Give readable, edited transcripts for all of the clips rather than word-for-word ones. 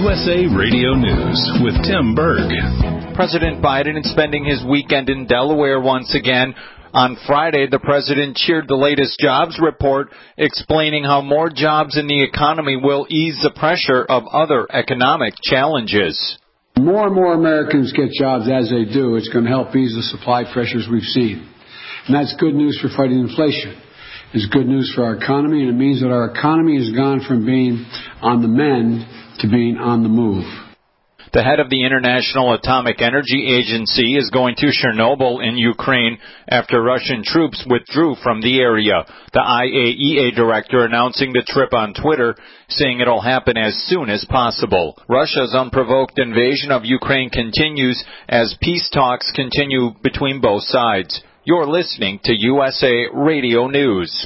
USA Radio News with Tim Berg. President Biden is spending his weekend in Delaware once again. On Friday, the president cheered the latest jobs report, explaining how more jobs in the economy will ease the pressure of other economic challenges. More and more Americans get jobs as they do. It's going to help ease the supply pressures we've seen. And that's good news for fighting inflation. It's good news for our economy, and it means that our economy has gone from being on the mend to being on the move. The head of the International Atomic Energy Agency is going to Chernobyl in Ukraine after Russian troops withdrew from the area. The IAEA director announcing the trip on Twitter, saying it'll happen as soon as possible. Russia's unprovoked invasion of Ukraine continues as peace talks continue between both sides. You're listening to USA Radio News.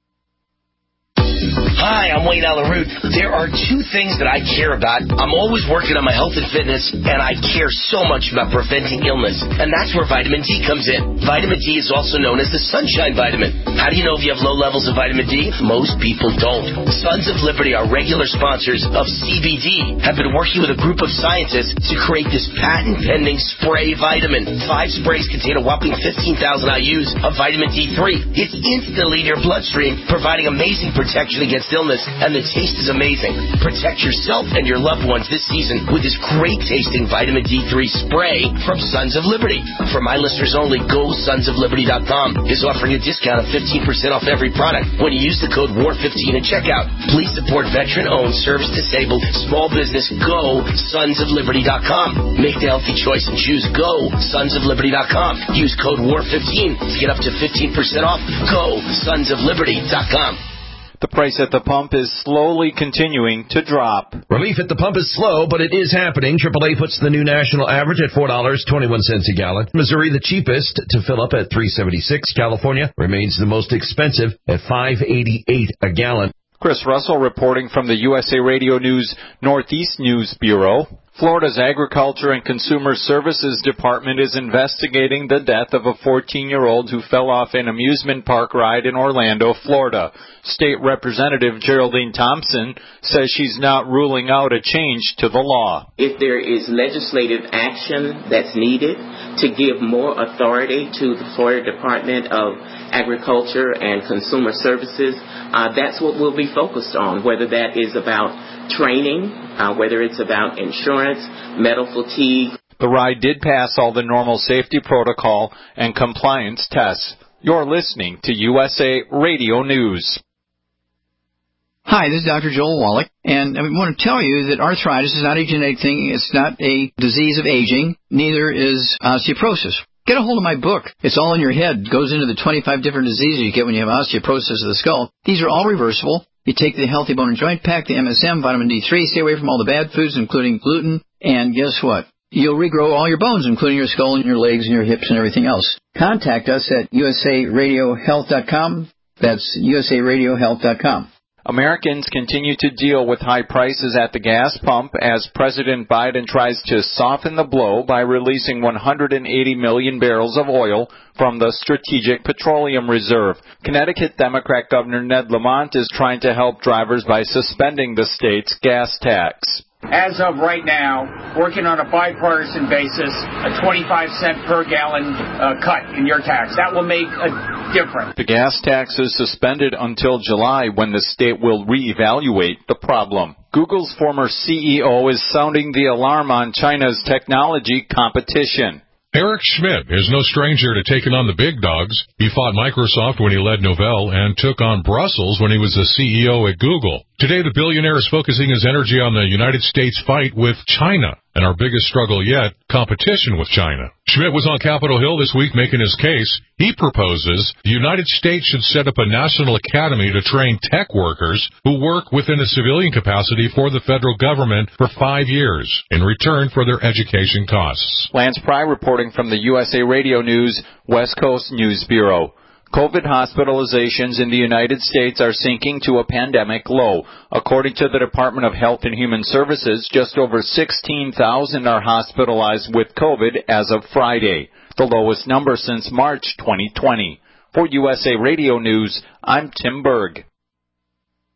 Hi, I'm Wayne Alaroot. There are two things that I care about. I'm always working on my health and fitness, and I care so much about preventing illness. And that's where vitamin D comes in. Vitamin D is also known as the sunshine vitamin. How do you know if you have low levels of vitamin D? Most people don't. Sons of Liberty, our regular sponsors of CBD, have been working with a group of scientists to create this patent-pending spray vitamin. 5 sprays contain a whopping 15,000 IUs of vitamin D3. It's instantly in your bloodstream, providing amazing protection against illness, and the taste is amazing. Protect yourself and your loved ones this season with this great-tasting vitamin D3 spray from Sons of Liberty. For my listeners only, GoSonsOfLiberty.com is offering a discount of 15% off every product when you use the code WAR15 at checkout. Please support veteran-owned, service-disabled, small business. GoSonsOfLiberty.com. Make the healthy choice and choose GoSonsOfLiberty.com. Use code WAR15 to get up to 15% off. GoSonsOfLiberty.com. The price at the pump is slowly continuing to drop. Relief at the pump is slow, but it is happening. AAA puts the new national average at $4.21 a gallon. Missouri, the cheapest to fill up at $3.76. California remains the most expensive at $5.88 a gallon. Chris Russell reporting from the USA Radio News Northeast News Bureau. Florida's Agriculture and Consumer Services Department is investigating the death of a 14-year-old who fell off an amusement park ride in Orlando, Florida. State Representative Geraldine Thompson says she's not ruling out a change to the law. If there is legislative action that's needed to give more authority to the Florida Department of Agriculture and Consumer Services, that's what we'll be focused on, whether that is about training, whether it's about insurance, medical fatigue. The ride did pass all the normal safety protocol and compliance tests. You're listening to USA Radio News. Hi, this is Dr. Joel Wallach, and I want to tell you that arthritis is not a genetic thing. It's not a disease of aging. Neither is osteoporosis. Get a hold of my book. It's all in your head. It goes into the 25 different diseases you get when you have osteoporosis of the skull. These are all reversible. You take the Healthy Bone and Joint Pack, the MSM, vitamin D3, stay away from all the bad foods, including gluten, and guess what? You'll regrow all your bones, including your skull and your legs and your hips and everything else. Contact us at usaradiohealth.com. That's usaradiohealth.com. Americans continue to deal with high prices at the gas pump as President Biden tries to soften the blow by releasing 180 million barrels of oil from the Strategic Petroleum Reserve. Connecticut Democrat Governor Ned Lamont is trying to help drivers by suspending the state's gas tax. As of right now, working on a bipartisan basis, a 25-cent per gallon cut in your tax. That will make a difference. The gas tax is suspended until July when the state will reevaluate the problem. Google's former CEO is sounding the alarm on China's technology competition. Eric Schmidt is no stranger to taking on the big dogs. He fought Microsoft when he led Novell and took on Brussels when he was the CEO at Google. Today, the billionaire is focusing his energy on the United States fight with China, and our biggest struggle yet, competition with China. Schmidt was on Capitol Hill this week making his case. He proposes the United States should set up a national academy to train tech workers who work within a civilian capacity for the federal government for 5 years in return for their education costs. Lance Pry reporting from the USA Radio News West Coast News Bureau. COVID hospitalizations in the United States are sinking to a pandemic low. According to the Department of Health and Human Services, just over 16,000 are hospitalized with COVID as of Friday, the lowest number since March 2020. For USA Radio News, I'm Tim Berg.